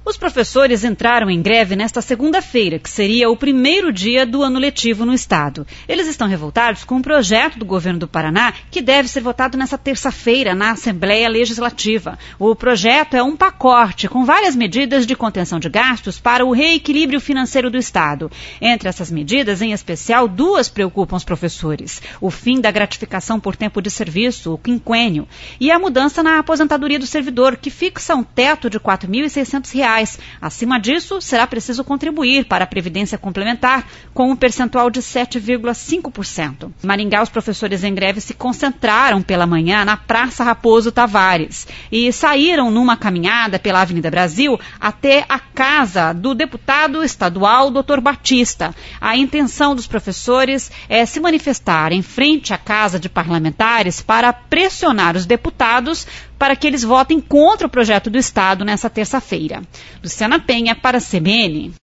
Os professores entraram em greve nesta segunda-feira, que seria o primeiro dia do ano letivo no estado. Eles estão revoltados com um projeto do governo do Paraná que deve ser votado nesta terça-feira na Assembleia Legislativa. O projeto é um pacote com várias medidas de contenção de gastos para o reequilíbrio financeiro do estado. Entre essas medidas, em especial, duas preocupam os professores: o fim da gratificação por tempo de serviço, o quinquênio, e a mudança na aposentadoria do servidor, que fixa um teto de R$ 4.600. Acima disso, será preciso contribuir para a Previdência Complementar com um percentual de 7,5%. Em Maringá, os professores em greve se concentraram pela manhã na Praça Raposo Tavares e saíram numa caminhada pela Avenida Brasil até a casa do deputado estadual Dr. Batista. A intenção dos professores é se manifestar em frente à Casa de Parlamentares para pressionar os deputados para que eles votem contra o projeto do Estado nessa terça-feira. Luciana Penha, para a CBN.